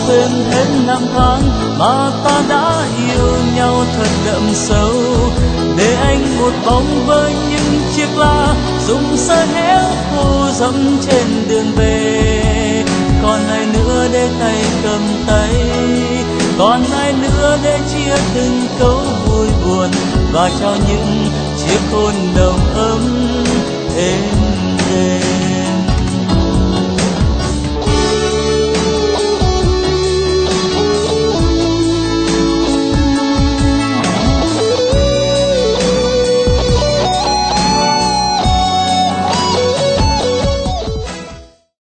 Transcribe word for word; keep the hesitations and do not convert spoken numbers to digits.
quên hết năm tháng mà ta đã yêu nhau thật đậm sâu. Để anh một bóng với những chiếc lá rụng rơi héo khô dẫm trên đường về. Còn ai nữa để tay cầm tay, còn ai nữa để chia từng câu vui buồn và trao những chiếc hôn nồng ấm êm đềm.